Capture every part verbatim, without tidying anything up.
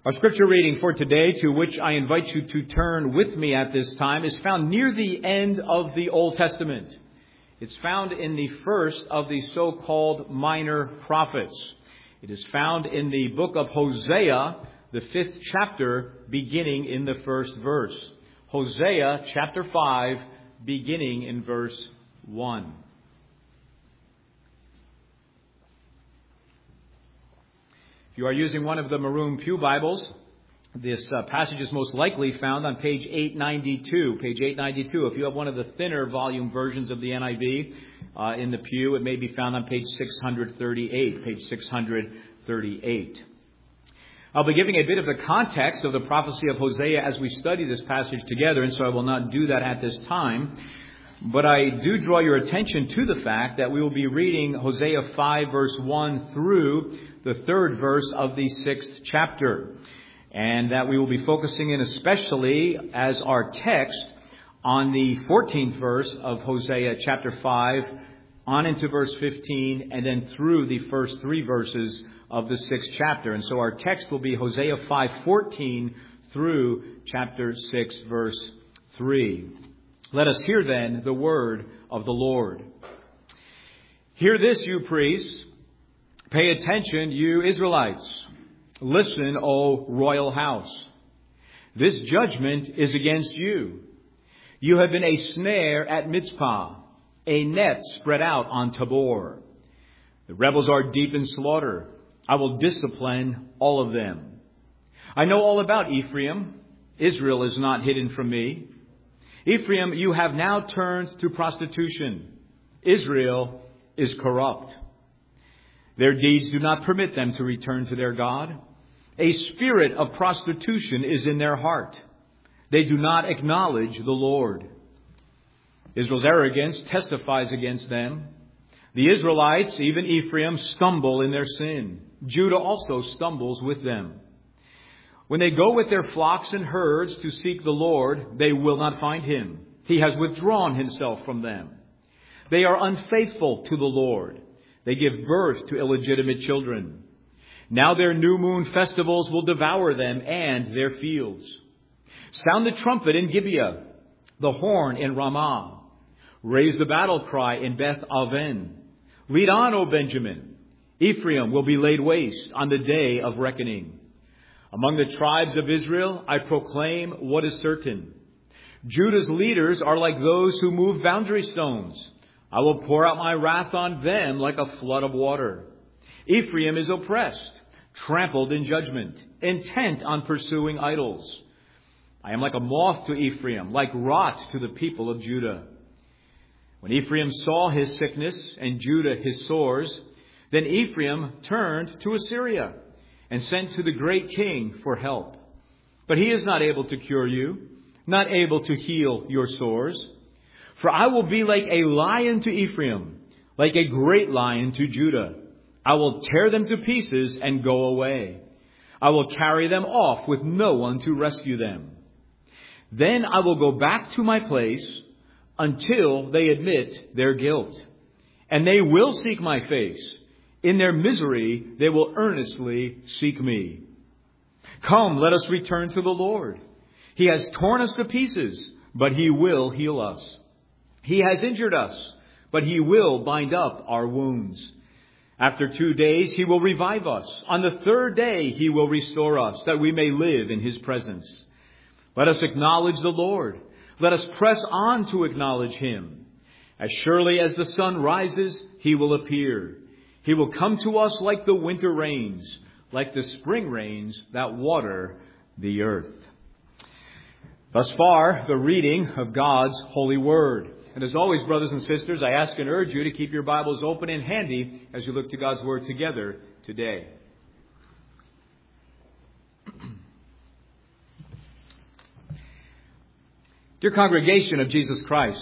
Our scripture reading for today, to which I invite you to turn with me at this time, is found near the end of the Old Testament. It's found in the first of the so-called minor prophets. It is found in the book of Hosea, the fifth chapter, beginning in the first verse. Hosea chapter five, beginning in verse one. If you are using one of the maroon pew Bibles, this uh, passage is most likely found on page eight ninety-two. Page eight ninety-two. If you have one of the thinner volume versions of the N I V uh, in the pew, it may be found on page six thirty-eight. Page six thirty-eight. I'll be giving a bit of the context of the prophecy of Hosea as we study this passage together, and so I will not do that at this time. But I do draw your attention to the fact that we will be reading Hosea five, verse one through the third verse of the sixth chapter. And that we will be focusing in especially as our text on the fourteenth verse of Hosea chapter five, on into verse fifteen, and then through the first three verses of the sixth chapter. And so our text will be Hosea five fourteen through chapter six, verse three. Let us hear then the word of the Lord. Hear this, you priests. Pay attention, you Israelites. Listen, O royal house. This judgment is against you. You have been a snare at Mizpah, a net spread out on Tabor. The rebels are deep in slaughter. I will discipline all of them. I know all about Ephraim. Israel is not hidden from me. Ephraim, you have now turned to prostitution. Israel is corrupt. Their deeds do not permit them to return to their God. A spirit of prostitution is in their heart. They do not acknowledge the Lord. Israel's arrogance testifies against them. The Israelites, even Ephraim, stumble in their sin. Judah also stumbles with them. When they go with their flocks and herds to seek the Lord, they will not find him. He has withdrawn himself from them. They are unfaithful to the Lord. They give birth to illegitimate children. Now their new moon festivals will devour them and their fields. Sound the trumpet in Gibeah, the horn in Ramah. Raise the battle cry in Beth Aven. Lead on, O Benjamin. Ephraim will be laid waste on the day of reckoning. Among the tribes of Israel, I proclaim what is certain. Judah's leaders are like those who move boundary stones. I will pour out my wrath on them like a flood of water. Ephraim is oppressed, trampled in judgment, intent on pursuing idols. I am like a moth to Ephraim, like rot to the people of Judah. When Ephraim saw his sickness and Judah his sores, then Ephraim turned to Assyria and sent to the great king for help. But he is not able to cure you, not able to heal your sores. For I will be like a lion to Ephraim, like a great lion to Judah. I will tear them to pieces and go away. I will carry them off with no one to rescue them. Then I will go back to my place until they admit their guilt. And they will seek my face. In their misery, they will earnestly seek me. Come, let us return to the Lord. He has torn us to pieces, but he will heal us. He has injured us, but he will bind up our wounds. After two days, he will revive us. On the third day, he will restore us, that we may live in his presence. Let us acknowledge the Lord. Let us press on to acknowledge him. As surely as the sun rises, he will appear. He will come to us like the winter rains, like the spring rains that water the earth. Thus far, the reading of God's holy word. And as always, brothers and sisters, I ask and urge you to keep your Bibles open and handy as you look to God's word together today. Dear congregation of Jesus Christ,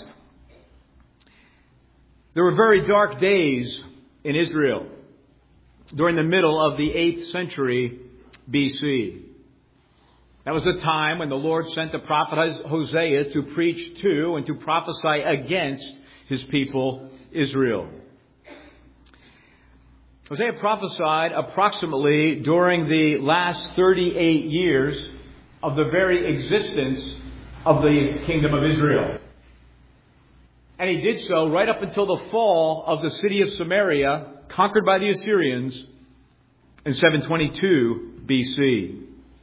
there were very dark days in Israel during the middle of the eighth century B C. That was the time when the Lord sent the prophet Hosea to preach to and to prophesy against his people Israel. Hosea prophesied approximately during the last thirty-eight years of the very existence of the kingdom of Israel. And he did so right up until the fall of the city of Samaria, conquered by the Assyrians in seven twenty-two B C.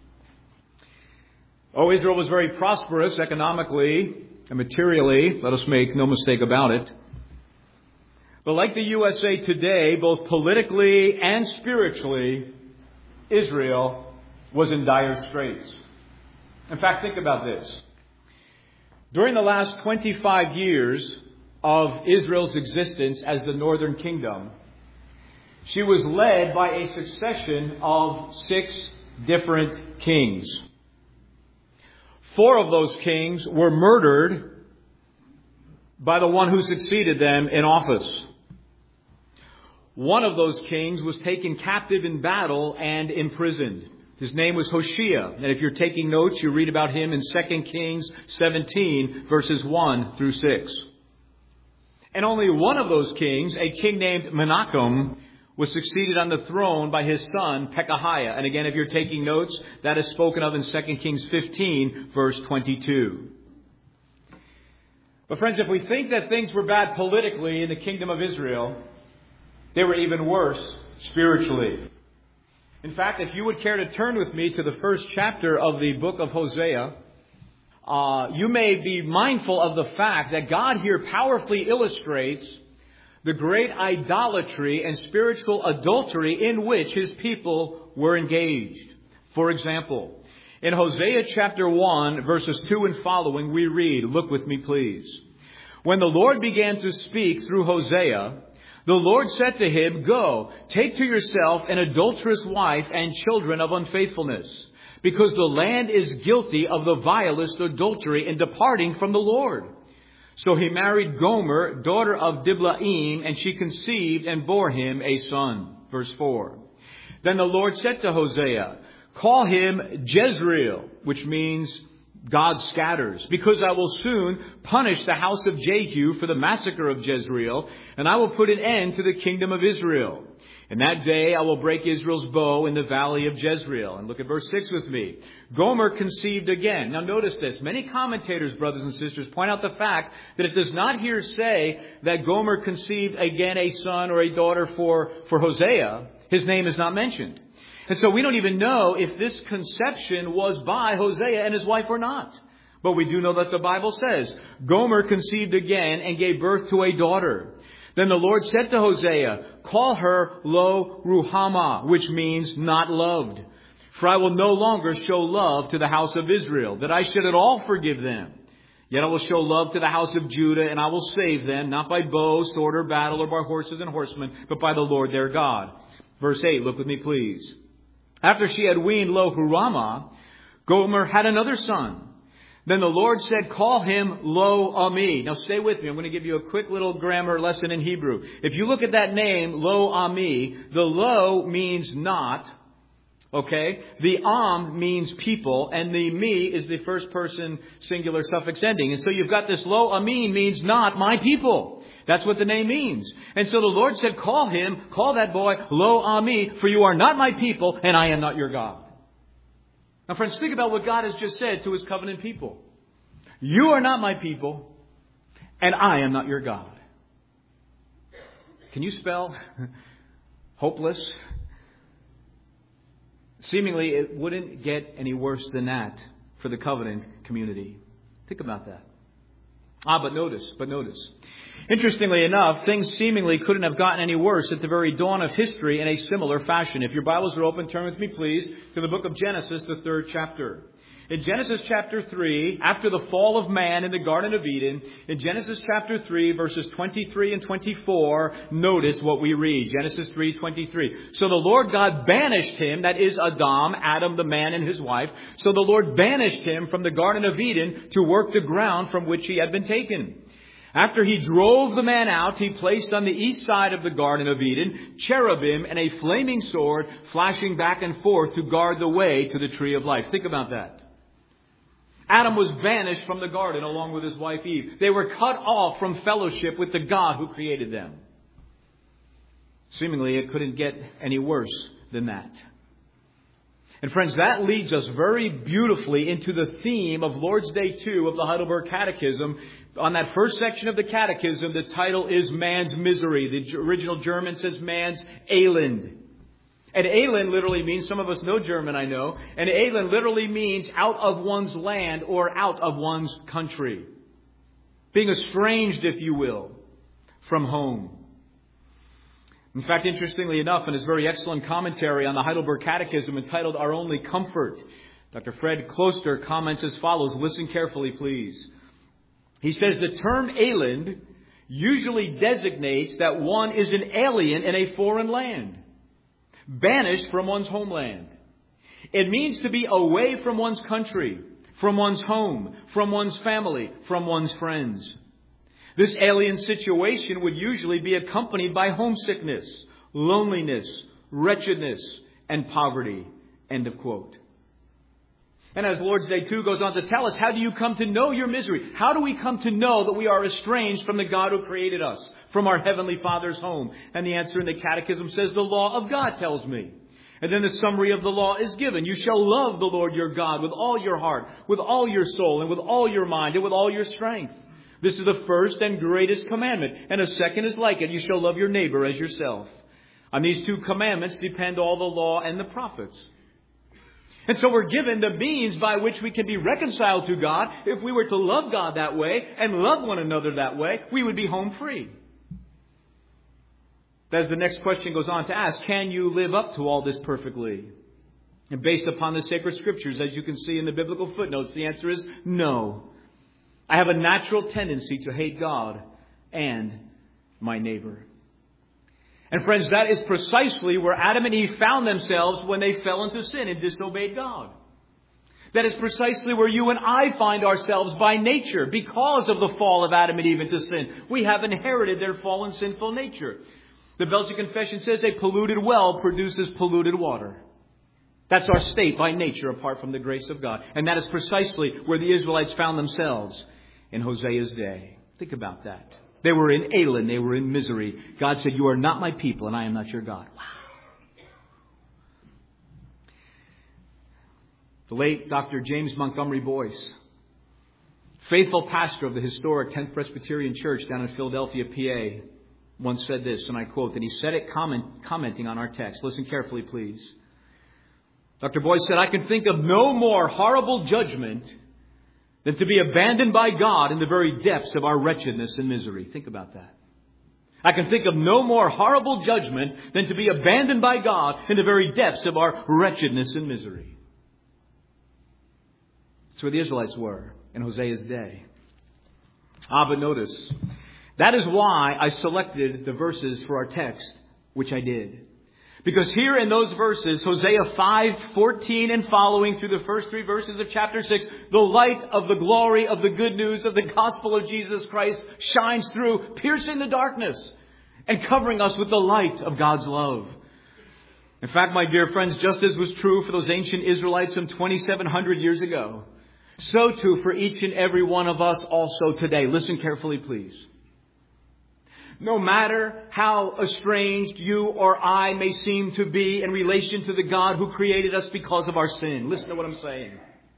Oh, Israel was very prosperous economically and materially. Let us make no mistake about it. But like the U S A today, both politically and spiritually, Israel was in dire straits. In fact, think about this. During the last twenty-five years of Israel's existence as the northern kingdom, she was led by a succession of six different kings. Four of those kings were murdered by the one who succeeded them in office. One of those kings was taken captive in battle and imprisoned. His name was Hoshea. And if you're taking notes, you read about him in Second Kings seventeen, verses one through six. And only one of those kings, a king named Menachem, was succeeded on the throne by his son, Pekahiah. And again, if you're taking notes, that is spoken of in Second Kings fifteen, verse twenty-two. But friends, if we think that things were bad politically in the kingdom of Israel, they were even worse spiritually. In fact, if you would care to turn with me to the first chapter of the book of Hosea, uh, you may be mindful of the fact that God here powerfully illustrates the great idolatry and spiritual adultery in which his people were engaged. For example, in Hosea chapter one, verses two and following, we read, look with me please. When the Lord began to speak through Hosea, the Lord said to him, Go, take to yourself an adulterous wife and children of unfaithfulness, because the land is guilty of the vilest adultery in departing from the Lord. So he married Gomer, daughter of Diblaim, and she conceived and bore him a son. Verse four. Then the Lord said to Hosea, Call him Jezreel, which means God scatters, because I will soon punish the house of Jehu for the massacre of Jezreel, and I will put an end to the kingdom of Israel. And that day I will break Israel's bow in the valley of Jezreel. And look at verse six with me. Gomer conceived again. Now notice this. Many commentators, brothers and sisters, point out the fact that it does not here say that Gomer conceived again a son or a daughter for, for Hosea. His name is not mentioned. And so we don't even know if this conception was by Hosea and his wife or not. But we do know that the Bible says, Gomer conceived again and gave birth to a daughter. Then the Lord said to Hosea, Call her Lo Ruhamah, which means not loved. For I will no longer show love to the house of Israel, that I should at all forgive them. Yet I will show love to the house of Judah, and I will save them, not by bow, sword, or battle, or by horses and horsemen, but by the Lord their God. Verse eight, look with me please. After she had weaned Lo Ruhamah, Gomer had another son. Then the Lord said, Call him Lo Ami. Now stay with me. I'm going to give you a quick little grammar lesson in Hebrew. If you look at that name, Lo Ami, the Lo means not. Okay? The Am means people. And the Me is the first person singular suffix ending. And so you've got this Lo Ami means not my people. That's what the name means. And so the Lord said, Call him, call that boy Lo Ami, for you are not my people, and I am not your God. Now, friends, think about what God has just said to his covenant people. You are not my people, and I am not your God. Can you spell hopeless? Seemingly, it wouldn't get any worse than that for the covenant community. Think about that. Ah, but notice, but notice. Interestingly enough, things seemingly couldn't have gotten any worse at the very dawn of history in a similar fashion. If your Bibles are open, turn with me, please, to the book of Genesis, the third chapter. In Genesis chapter three, after the fall of man in the Garden of Eden, in Genesis chapter three, verses twenty-three and twenty-four, notice what we read. Genesis three twenty-three. So the Lord God banished him, that is Adam, Adam the man and his wife. So the Lord banished him from the Garden of Eden to work the ground from which he had been taken. After he drove the man out, he placed on the east side of the Garden of Eden cherubim and a flaming sword flashing back and forth to guard the way to the tree of life. Think about that. Adam was banished from the garden along with his wife Eve. They were cut off from fellowship with the God who created them. Seemingly, it couldn't get any worse than that. And friends, that leads us very beautifully into the theme of Lord's Day two of the Heidelberg Catechism. On that first section of the Catechism, the title is Man's Misery. The original German says Man's Elend. And Elend literally means, some of us know German, I know, and Elend literally means out of one's land or out of one's country. Being estranged, if you will, from home. In fact, interestingly enough, in his very excellent commentary on the Heidelberg Catechism entitled Our Only Comfort, Doctor Fred Kloster comments as follows. Listen carefully, please. He says the term Elend usually designates that one is an alien in a foreign land, banished from one's homeland. It means to be away from one's country, from one's home, from one's family, from one's friends. This alien situation would usually be accompanied by homesickness, loneliness, wretchedness, and poverty. End of quote. And as Lord's Day two goes on to tell us, how do you come to know your misery? How do we come to know that we are estranged from the God who created us, from our Heavenly Father's home? And the answer in the Catechism says, the law of God tells me. And then the summary of the law is given. You shall love the Lord your God with all your heart, with all your soul, and with all your mind, and with all your strength. This is the first and greatest commandment. And a second is like it. You shall love your neighbor as yourself. On these two commandments depend all the law and the prophets. And so we're given the means by which we can be reconciled to God. If we were to love God that way and love one another that way, we would be home free. As the next question goes on to ask, can you live up to all this perfectly? And based upon the sacred scriptures, as you can see in the biblical footnotes, the answer is no. I have a natural tendency to hate God and my neighbor. And friends, that is precisely where Adam and Eve found themselves when they fell into sin and disobeyed God. That is precisely where you and I find ourselves by nature because of the fall of Adam and Eve into sin. We have inherited their fallen sinful nature. The Belgian Confession says a polluted well produces polluted water. That's our state by nature apart from the grace of God. And that is precisely where the Israelites found themselves in Hosea's day. Think about that. They were in Elend. They were in misery. God said, you are not my people and I am not your God. Wow. The late Doctor James Montgomery Boyce, faithful pastor of the historic tenth Presbyterian Church down in Philadelphia, P A, once said this, and I quote, and he said it comment, commenting on our text. Listen carefully, please. Doctor Boyce said, I can think of no more horrible judgment than to be abandoned by God in the very depths of our wretchedness and misery. Think about that. I can think of no more horrible judgment than to be abandoned by God in the very depths of our wretchedness and misery. That's where the Israelites were in Hosea's day. Ah, but notice, that is why I selected the verses for our text, which I did. Because here in those verses, Hosea five fourteen and following through the first three verses of chapter six, the light of the glory of the good news of the gospel of Jesus Christ shines through, piercing the darkness and covering us with the light of God's love. In fact, my dear friends, just as was true for those ancient Israelites some twenty-seven hundred years ago, so too for each and every one of us also today. Listen carefully, please. No matter how estranged you or I may seem to be in relation to the God who created us because of our sin. Listen to what I'm saying.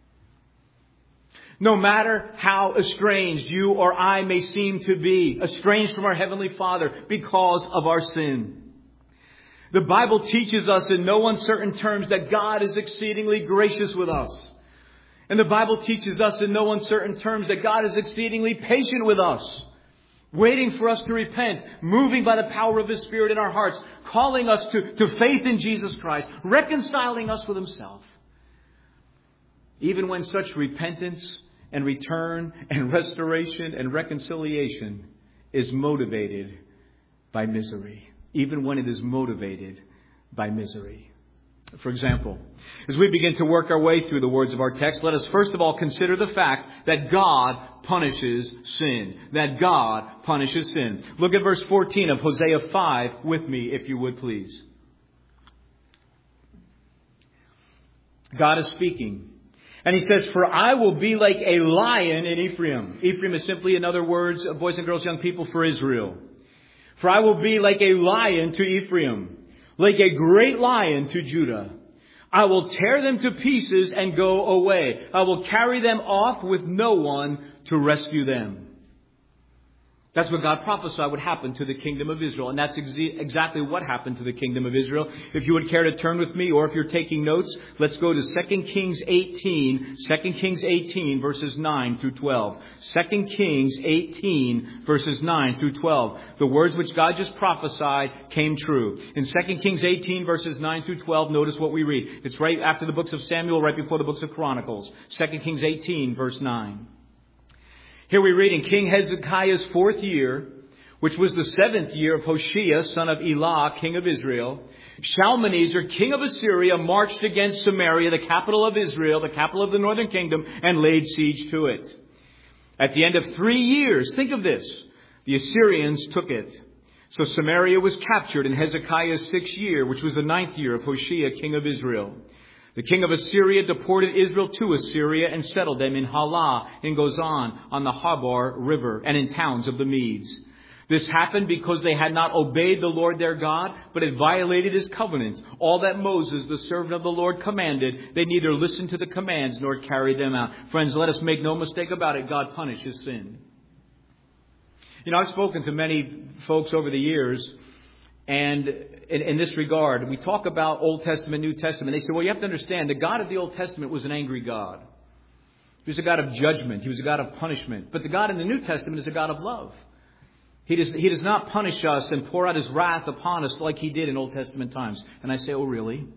No matter how estranged you or I may seem to be, estranged from our Heavenly Father because of our sin. The Bible teaches us in no uncertain terms that God is exceedingly gracious with us. And the Bible teaches us in no uncertain terms that God is exceedingly patient with us. Waiting for us to repent, moving by the power of His Spirit in our hearts, calling us to, to faith in Jesus Christ, reconciling us with Himself. Even when such repentance and return and restoration and reconciliation is motivated by misery. Even when it is motivated by misery. For example, as we begin to work our way through the words of our text, let us first of all consider the fact that God punishes sin. That God punishes sin. Look at verse fourteen of Hosea five with me, if you would please. God is speaking. And He says, for I will be like a lion in Ephraim. Ephraim is simply, in other words, boys and girls, young people, for Israel. For I will be like a lion to Ephraim, like a great lion to Judah. I will tear them to pieces and go away. I will carry them off with no one to rescue them. That's what God prophesied would happen to the kingdom of Israel. And that's ex- exactly what happened to the kingdom of Israel. If you would care to turn with me, or if you're taking notes, let's go to Second Kings eighteen. Second Kings eighteen, verses nine through twelve. Second Kings eighteen, verses nine through twelve. The words which God just prophesied came true. In Second Kings eighteen, verses nine through twelve, notice what we read. It's right after the books of Samuel, right before the books of Chronicles. Second Kings eighteen, verse nine. Here we read, in King Hezekiah's fourth year, which was the seventh year of Hoshea, son of Elah, king of Israel, Shalmaneser, king of Assyria, marched against Samaria, the capital of Israel, the capital of the northern kingdom, and laid siege to it. At the end of three years, think of this, the Assyrians took it. So Samaria was captured in Hezekiah's sixth year, which was the ninth year of Hoshea, king of Israel. The king of Assyria deported Israel to Assyria and settled them in Halah, in Gozan, on the Habar River, and in towns of the Medes. This happened because they had not obeyed the Lord their God, but had violated His covenant. All that Moses, the servant of the Lord, commanded, they neither listened to the commands nor carried them out. Friends, let us make no mistake about it. God punishes sin. You know, I've spoken to many folks over the years, and in, in this regard, we talk about Old Testament, New Testament. They say, well, you have to understand, the God of the Old Testament was an angry God. He was a God of judgment. He was a God of punishment. But the God in the New Testament is a God of love. He does, he does not punish us and pour out His wrath upon us like He did in Old Testament times. And I say, oh, really?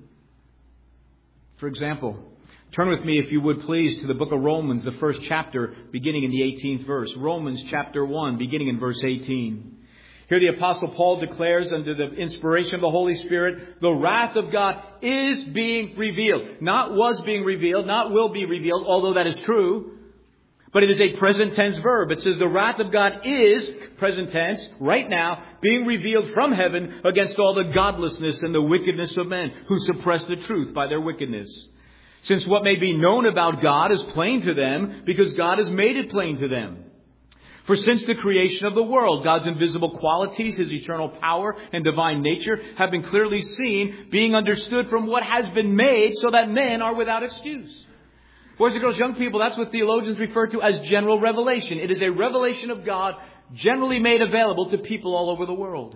For example, turn with me, if you would please, to the book of Romans, the first chapter, beginning in the eighteenth verse. Romans chapter one, beginning in verse eighteen. Here the Apostle Paul declares, under the inspiration of the Holy Spirit, the wrath of God is being revealed. Not was being revealed, not will be revealed, although that is true. But it is a present tense verb. It says the wrath of God is, present tense, right now, being revealed from heaven against all the godlessness and the wickedness of men who suppress the truth by their wickedness. Since what may be known about God is plain to them, because God has made it plain to them. For since the creation of the world, God's invisible qualities, His eternal power and divine nature have been clearly seen, being understood from what has been made, so that men are without excuse. Boys and girls, young people, that's what theologians refer to as general revelation. It is a revelation of God generally made available to people all over the world.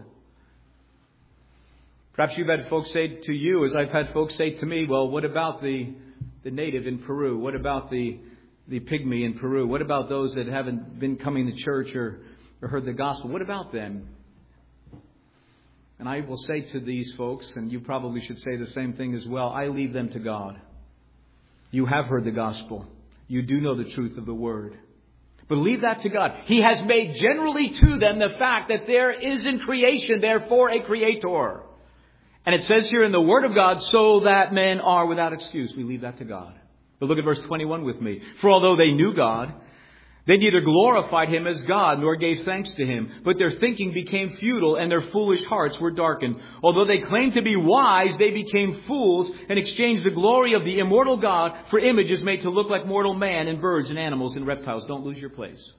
Perhaps you've had folks say to you, as I've had folks say to me, well, what about the, the native in Peru? What about the the pygmy in Peru? What about those that haven't been coming to church or, or heard the gospel? What about them? And I will say to these folks, and you probably should say the same thing as well, I leave them to God. You have heard the gospel. You do know the truth of the word. But leave that to God. He has made generally to them the fact that there is in creation, therefore, a creator. And it says here in the word of God, so that men are without excuse. We leave that to God. But look at verse twenty-one with me. For although they knew God, they neither glorified Him as God nor gave thanks to Him. But their thinking became futile and their foolish hearts were darkened. Although they claimed to be wise, they became fools and exchanged the glory of the immortal God for images made to look like mortal man and birds and animals and reptiles. Don't lose your place.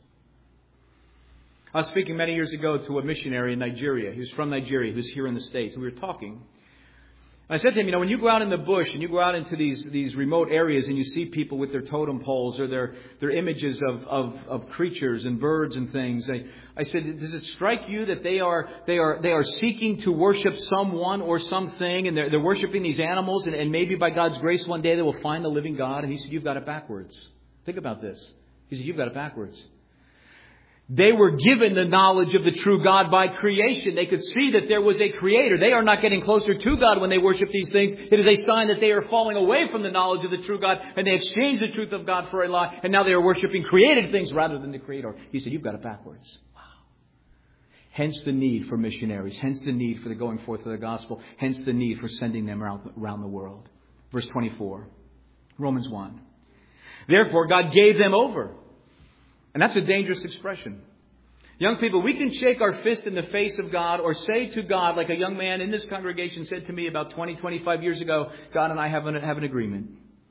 I was speaking many years ago to a missionary in Nigeria. He was from Nigeria. He was here in the States. We were talking. I said to him, you know, when you go out in the bush and you go out into these these remote areas and you see people with their totem poles or their, their images of, of, of creatures and birds and things, I, I said, does it strike you that they are they are they are seeking to worship someone or something, and they're they're worshiping these animals, and, and maybe by God's grace one day they will find the living God? And he said, you've got it backwards. Think about this. He said, you've got it backwards. They were given the knowledge of the true God by creation. They could see that there was a creator. They are not getting closer to God when they worship these things. It is a sign that they are falling away from the knowledge of the true God, and they exchange the truth of God for a lie. And now they are worshiping created things rather than the creator. He said, you've got it backwards. Wow. Hence the need for missionaries. Hence the need for the going forth of the gospel. Hence the need for sending them around, around the world. Verse twenty-four. Romans one. Therefore, God gave them over. And that's a dangerous expression. Young people, we can shake our fist in the face of God or say to God, like a young man in this congregation said to me about twenty, twenty-five years ago, God and I have an, have an agreement.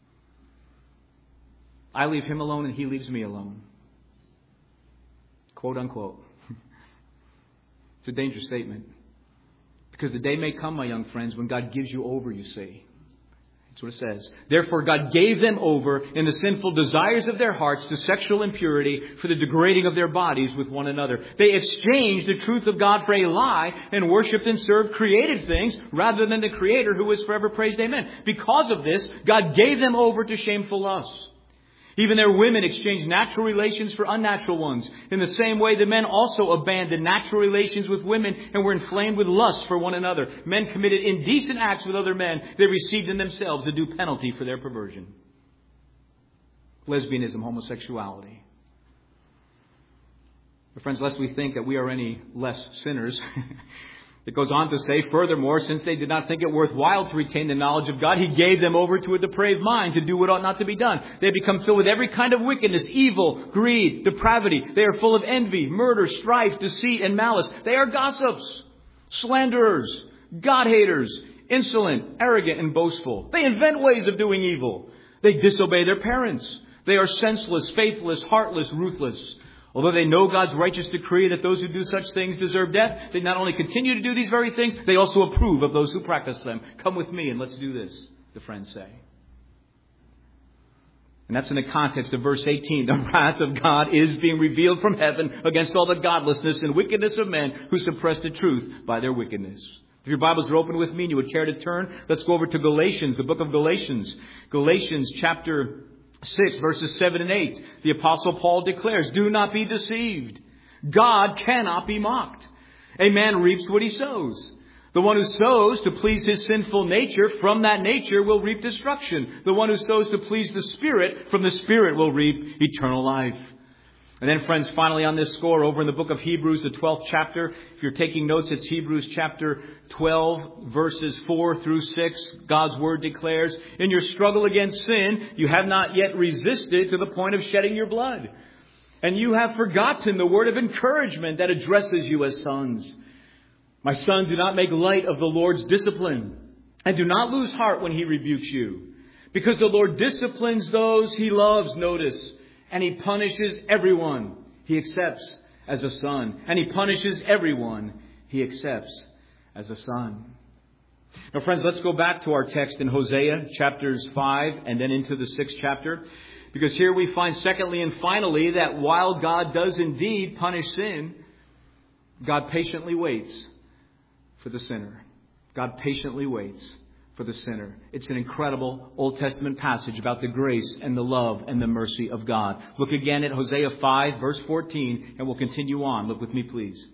I leave Him alone and He leaves me alone. Quote unquote. It's a dangerous statement. Because the day may come, my young friends, when God gives you over, you see. That's what it says. Therefore, God gave them over in the sinful desires of their hearts to sexual impurity for the degrading of their bodies with one another. They exchanged the truth of God for a lie and worshipped and served created things rather than the Creator who is forever praised. Amen. Because of this, God gave them over to shameful lusts. Even their women exchanged natural relations for unnatural ones. In the same way, the men also abandoned natural relations with women and were inflamed with lust for one another. Men committed indecent acts with other men. They received in themselves the due penalty for their perversion. Lesbianism, homosexuality. But friends, lest we think that we are any less sinners, it goes on to say, furthermore, since they did not think it worthwhile to retain the knowledge of God, He gave them over to a depraved mind to do what ought not to be done. They become filled with every kind of wickedness, evil, greed, depravity. They are full of envy, murder, strife, deceit, and malice. They are gossips, slanderers, God-haters, insolent, arrogant, and boastful. They invent ways of doing evil. They disobey their parents. They are senseless, faithless, heartless, ruthless. Although they know God's righteous decree that those who do such things deserve death, they not only continue to do these very things, they also approve of those who practice them. Come with me and let's do this, the friends say. And that's in the context of verse eighteen. The wrath of God is being revealed from heaven against all the godlessness and wickedness of men who suppress the truth by their wickedness. If your Bibles are open with me and you would care to turn, let's go over to Galatians, the book of Galatians. Galatians chapter six, verses seven and eight. The Apostle Paul declares, do not be deceived. God cannot be mocked. A man reaps what he sows. The one who sows to please his sinful nature, from that nature will reap destruction. The one who sows to please the Spirit, from the Spirit will reap eternal life. And then, friends, finally on this score, over in the book of Hebrews, the twelfth chapter, if you're taking notes, it's Hebrews chapter twelve, verses four through six. God's word declares, in your struggle against sin, you have not yet resisted to the point of shedding your blood. And you have forgotten the word of encouragement that addresses you as sons. My son, do not make light of the Lord's discipline, and do not lose heart when He rebukes you. Because the Lord disciplines those He loves, notice. And He punishes everyone He accepts as a son. And He punishes everyone He accepts as a son. Now, friends, let's go back to our text in Hosea chapters five and then into the sixth chapter. Because here we find, secondly and finally, that while God does indeed punish sin, God patiently waits for the sinner. God patiently waits for the sinner. It's an incredible Old Testament passage about the grace and the love and the mercy of God. Look again at Hosea five, verse fourteen, and we'll continue on. Look with me, please.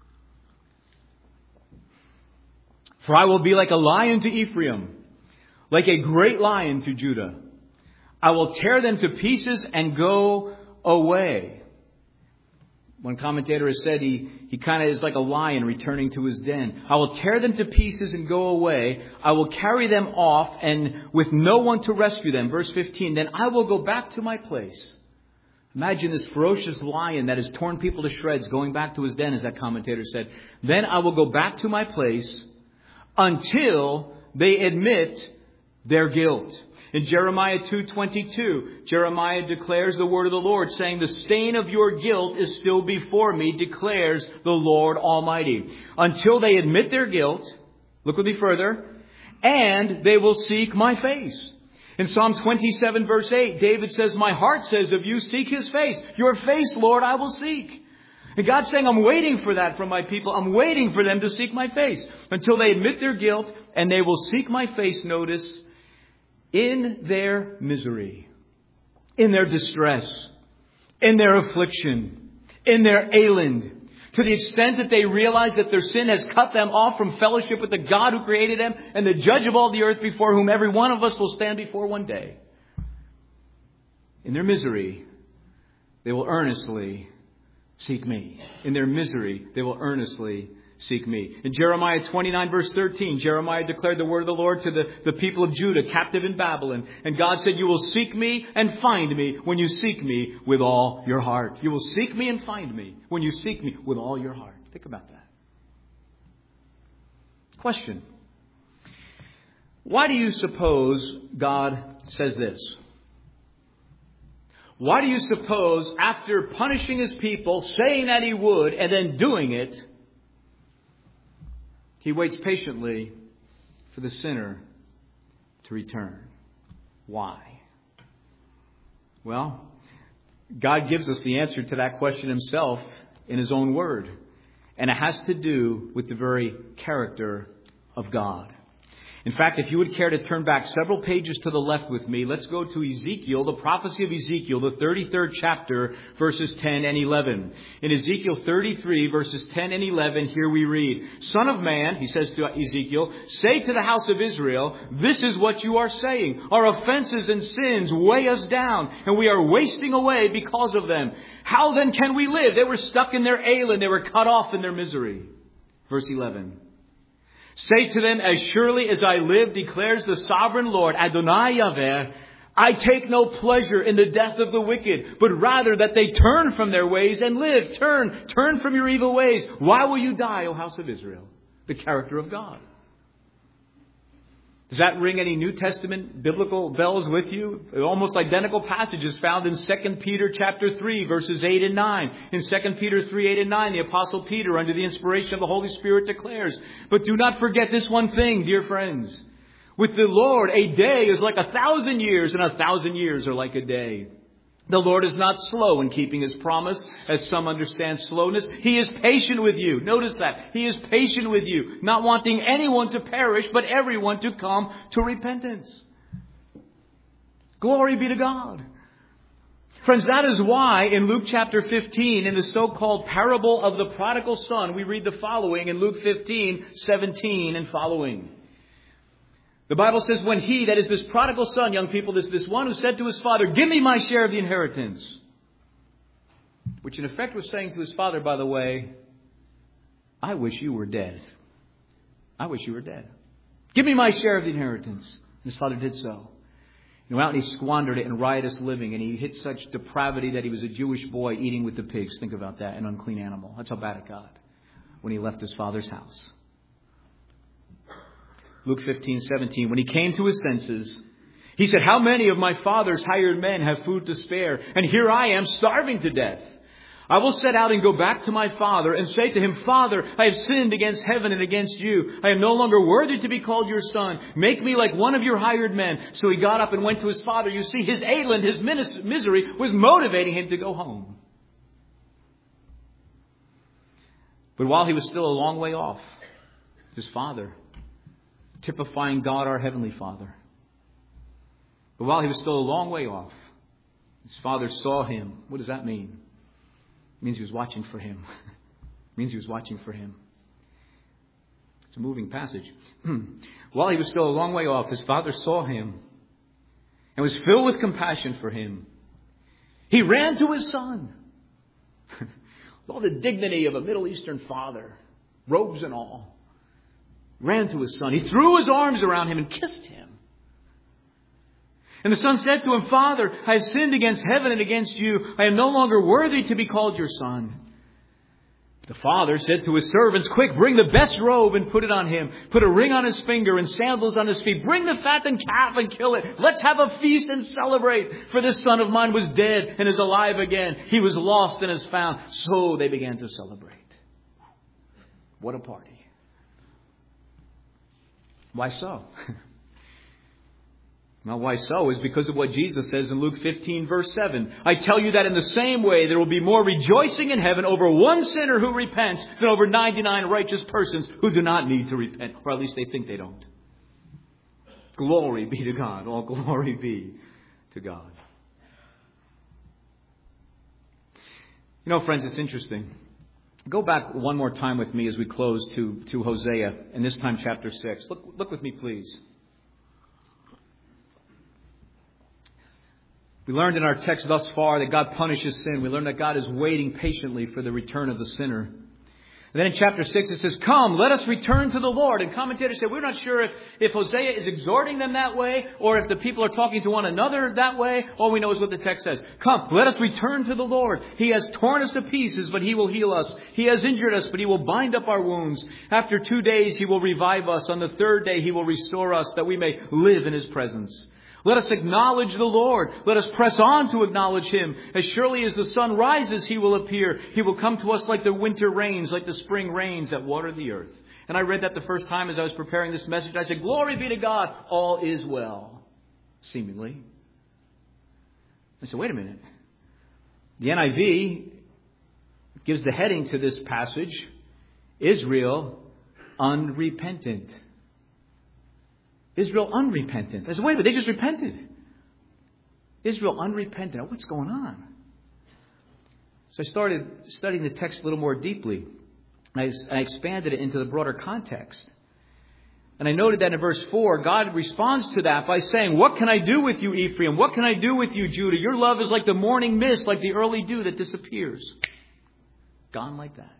For I will be like a lion to Ephraim, like a great lion to Judah. I will tear them to pieces and go away. One commentator has said he, he kind of is like a lion returning to his den. I will tear them to pieces and go away. I will carry them off and with no one to rescue them. Verse fifteen, then I will go back to my place. Imagine this ferocious lion that has torn people to shreds going back to his den, as that commentator said. Then I will go back to my place until they admit their guilt. In Jeremiah two twenty-two, Jeremiah declares the word of the Lord, saying, the stain of your guilt is still before me, declares the Lord Almighty. Until they admit their guilt, look with me further, and they will seek my face. In Psalm twenty-seven, verse eight, David says, my heart says of you, seek His face. Your face, Lord, I will seek. And God's saying, I'm waiting for that from my people. I'm waiting for them to seek my face. Until they admit their guilt, and they will seek my face, notice, in their misery, in their distress, in their affliction, in their ailand, to the extent that they realize that their sin has cut them off from fellowship with the God who created them and the judge of all the earth, before whom every one of us will stand before one day. In their misery, they will earnestly seek me. In their misery, they will earnestly seek me. In Jeremiah twenty-nine, verse thirteen, Jeremiah declared the word of the Lord to the, the people of Judah, captive in Babylon. And God said, you will seek me and find me when you seek me with all your heart. You will seek me and find me when you seek me with all your heart. Think about that. Question. Why do you suppose God says this? Why do you suppose, after punishing His people, saying that He would, and then doing it, He waits patiently for the sinner to return. Why? Well, God gives us the answer to that question himself in his own word. And it has to do with the very character of God. In fact, if you would care to turn back several pages to the left with me, let's go to Ezekiel, the prophecy of Ezekiel, the thirty-third chapter, verses ten and eleven. In Ezekiel thirty-three, verses ten and eleven, here we read, Son of man, he says to Ezekiel, say to the house of Israel, this is what you are saying. Our offenses and sins weigh us down, and we are wasting away because of them. How then can we live? They were stuck in their Elon. They were cut off in their misery. Verse eleven. Say to them, as surely as I live, declares the sovereign Lord, Adonai Yahweh, I take no pleasure in the death of the wicked, but rather that they turn from their ways and live. Turn, turn from your evil ways. Why will you die, O house of Israel? The character of God. Does that ring any New Testament biblical bells with you? Almost identical passages found in Second Peter chapter three, verses eight and nine. In Second Peter three, eight and nine, the Apostle Peter, under the inspiration of the Holy Spirit, declares, but do not forget this one thing, dear friends. With the Lord, a day is like a thousand years, and a thousand years are like a day. The Lord is not slow in keeping his promise, as some understand slowness. He is patient with you. Notice that. He is patient with you, not wanting anyone to perish, but everyone to come to repentance. Glory be to God. Friends, that is why in Luke chapter fifteen, in the so-called parable of the prodigal son, we read the following in Luke fifteen, seventeen and following. The Bible says, when he, that is this prodigal son, young people, this, this one who said to his father, give me my share of the inheritance. Which in effect was saying to his father, by the way, I wish you were dead. I wish you were dead. Give me my share of the inheritance. And his father did so. He went out and he squandered it in riotous living. And he hit such depravity that he was a Jewish boy eating with the pigs. Think about that, an unclean animal. That's how bad it got when he left his father's house. Luke fifteen, seventeen, when he came to his senses, he said, how many of my father's hired men have food to spare? And here I am starving to death. I will set out and go back to my father and say to him, Father, I have sinned against heaven and against you. I am no longer worthy to be called your son. Make me like one of your hired men. So he got up and went to his father. You see, his ailing, his misery was motivating him to go home. But while he was still a long way off, his father, typifying God, our Heavenly Father. But while he was still a long way off, his father saw him. What does that mean? It means he was watching for him. It means he was watching for him. It's a moving passage. While he was still a long way off, his father saw him and was filled with compassion for him. He ran to his son. With all the dignity of a Middle Eastern father, robes and all. Ran to his son. He threw his arms around him and kissed him. And the son said to him, Father, I have sinned against heaven and against you. I am no longer worthy to be called your son. The father said to his servants, quick, bring the best robe and put it on him. Put a ring on his finger and sandals on his feet. Bring the fattened calf and kill it. Let's have a feast and celebrate. For this son of mine was dead and is alive again. He was lost and is found. So they began to celebrate. What a party. Why so? Now, why so is because of what Jesus says in Luke fifteen, verse seven. I tell you that in the same way, there will be more rejoicing in heaven over one sinner who repents than over ninety-nine righteous persons who do not need to repent. Or at least they think they don't. Glory be to God. All glory be to God. You know, friends, it's interesting. Go back one more time with me as we close to, to Hosea, and this time chapter six. Look, look with me, please. We learned in our text thus far that God punishes sin. We learned that God is waiting patiently for the return of the sinner. And then in chapter six it says, come, let us return to the Lord. And commentators say, we're not sure if, if Hosea is exhorting them that way, or if the people are talking to one another that way. All we know is what the text says. Come, let us return to the Lord. He has torn us to pieces, but He will heal us. He has injured us, but He will bind up our wounds. After two days He will revive us. On the third day He will restore us, that we may live in His presence. Let us acknowledge the Lord. Let us press on to acknowledge Him. As surely as the sun rises, He will appear. He will come to us like the winter rains, like the spring rains that water the earth. And I read that the first time as I was preparing this message. I said, glory be to God, all is well, seemingly. I said, wait a minute. The N I V gives the heading to this passage, Israel unrepentant. Israel unrepentant. I said, wait a minute, they just repented. Israel unrepentant. What's going on? So I started studying the text a little more deeply. I, I expanded it into the broader context. And I noted that in verse four, God responds to that by saying, what can I do with you, Ephraim? What can I do with you, Judah? Your love is like the morning mist, like the early dew that disappears. Gone like that.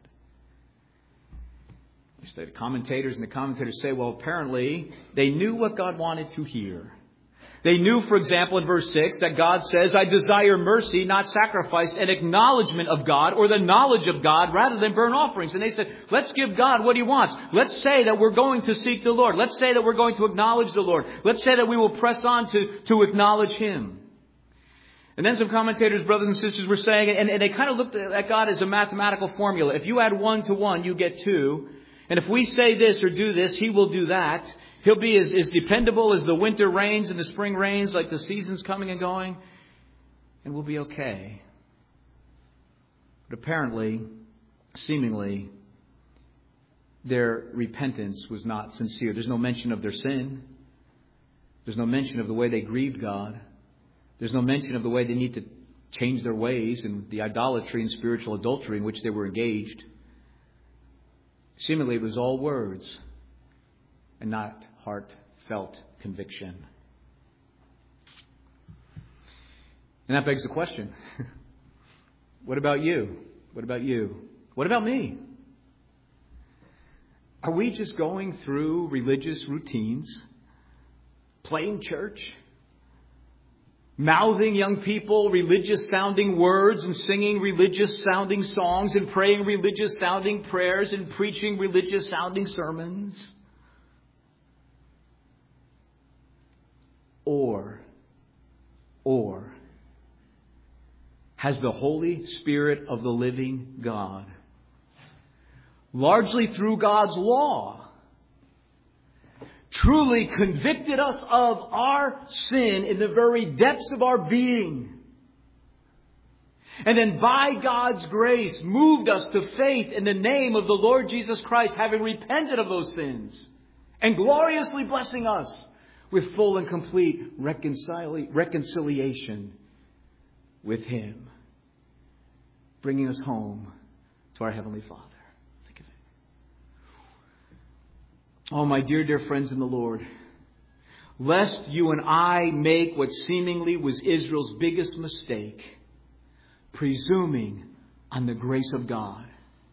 The commentators and the commentators say, well, apparently they knew what God wanted to hear. They knew, for example, in verse six, that God says, I desire mercy, not sacrifice, an acknowledgement of God or the knowledge of God rather than burnt offerings. And they said, let's give God what He wants. Let's say that we're going to seek the Lord. Let's say that we're going to acknowledge the Lord. Let's say that we will press on to, to acknowledge Him. And then some commentators, brothers and sisters, were saying, and, and they kind of looked at God as a mathematical formula. If you add one to one, you get two. And if we say this or do this, He will do that. He'll be as, as dependable as the winter rains and the spring rains, like the seasons coming and going. And we'll be okay. But apparently, seemingly, their repentance was not sincere. There's no mention of their sin. There's no mention of the way they grieved God. There's no mention of the way they need to change their ways and the idolatry and spiritual adultery in which they were engaged. Seemingly, it was all words and not heartfelt conviction. And that begs the question, what about you? What about you? What about me? Are we just going through religious routines, playing church, mouthing young people religious-sounding words and singing religious-sounding songs and praying religious-sounding prayers and preaching religious-sounding sermons? Or, or, has the Holy Spirit of the living God, largely through God's law, truly convicted us of our sin in the very depths of our being, and then by God's grace moved us to faith in the name of the Lord Jesus Christ, having repented of those sins, and gloriously blessing us with full and complete reconcili- reconciliation with Him, bringing us home to our Heavenly Father. Think of it. Oh, my dear, dear friends in the Lord, lest you and I make what seemingly was Israel's biggest mistake, presuming on the grace of God.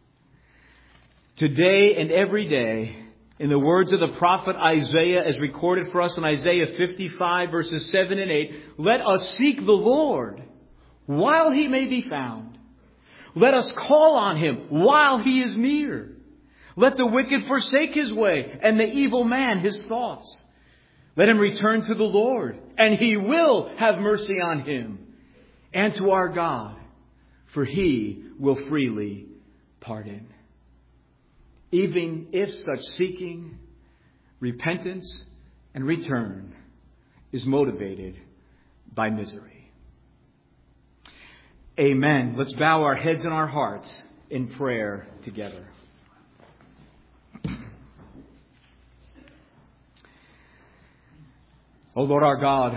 Today and every day, in the words of the prophet Isaiah, as recorded for us in Isaiah fifty-five, verses seven and eight, let us seek the Lord while He may be found. Let us call on Him while He is near. Let the wicked forsake his way, and the evil man his thoughts. Let him return to the Lord, and He will have mercy on him, and to our God, for He will freely pardon. Even if such seeking, repentance, and return is motivated by misery. Amen. Let's bow our heads and our hearts in prayer together. O Lord our God,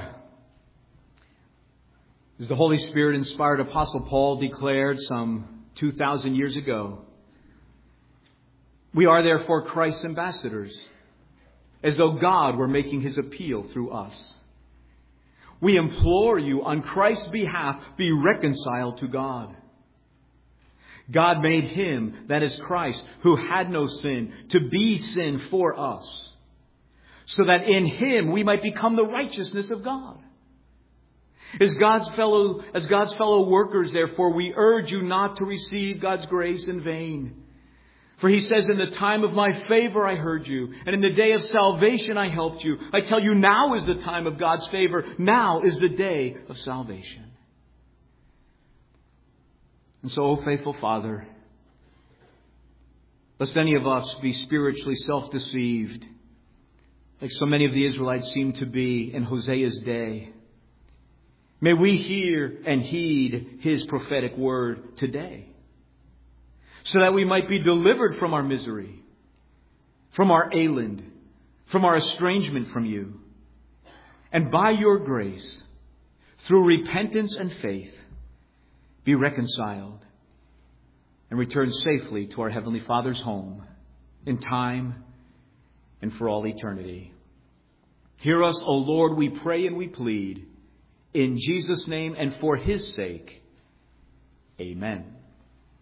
as the Holy Spirit inspired Apostle Paul declared some two thousand years ago, we are therefore Christ's ambassadors, as though God were making His appeal through us. We implore you on Christ's behalf, be reconciled to God. God made Him, that is Christ, who had no sin, to be sin for us, so that in Him we might become the righteousness of God. As God's fellow, as God's fellow workers, therefore, we urge you not to receive God's grace in vain. For He says, in the time of my favor I heard you, and in the day of salvation I helped you. I tell you, now is the time of God's favor. Now is the day of salvation. And so, O faithful Father, lest any of us be spiritually self-deceived, like so many of the Israelites seem to be in Hosea's day. May we hear and heed His prophetic word today, so that we might be delivered from our misery, from our ailand, from our estrangement from You, and by Your grace, through repentance and faith, be reconciled and return safely to our Heavenly Father's home in time and for all eternity. Hear us, O Lord, we pray and we plead, in Jesus' name and for His sake. Amen.